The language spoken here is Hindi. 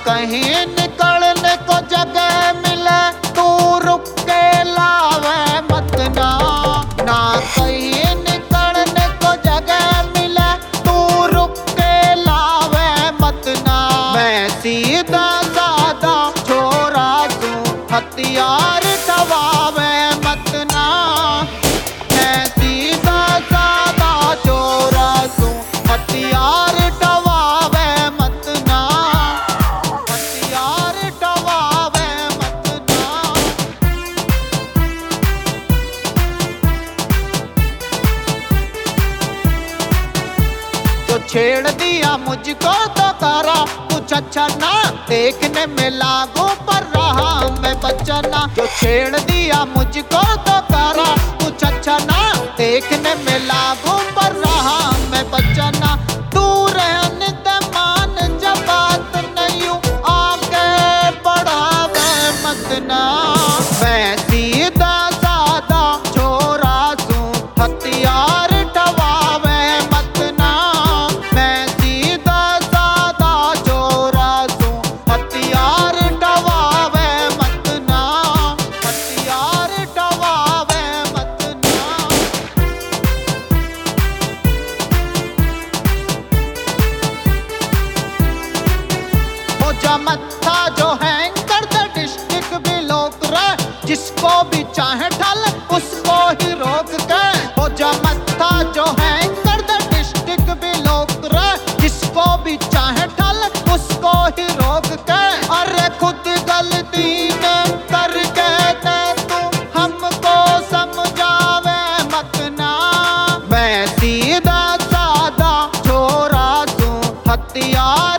कहीं निकलने को जगह मिले तू रुक के लावे मत ना। ना कहीं निकलने को जगह मिले तू रुक के लावे मत ना। मैं सीधा साधा छोरा तू हथियार ठवावे मत ना। मैं सीधा साधा छोरा तू हथियार ठवावे मत ना। हथियार ठवावे मत ना। जो छेड़ दिया मुझको तो करा कुछ अच्छा ना, देखने में लागू पर रहा मैं बच्चा ना। जो छेड़ दिया मुझको तो करा कुछ अच्छा ना, देखने में लागू पर रहा मैं बच्चा ना। दूर रहने दे मान जब बात नहीं आगे बढ़ावे मत ना। मैं सीधा साधा छोरा तू हथियार ठवावे मत ना। मैं सीधा साधा छोरा तू हथियार ठवावे मत ना। हथियार ठवावे मत ना। हो जा मत्था जो हैंग कर दे डिस्ट्रिक्ट भी लोग रे, जिसको भी चाहे ढल उसको ही रोक के। हो जा मत्था जो हैंग कर दे डिस्ट्रिक्ट भी लोग रे, जिसको भी चाहे ढल उसको ही रोक के। अरे खुद गलती न करके दे तू हमको समझावे मत ना। मैं सीधा साधा छोरा तू हथियार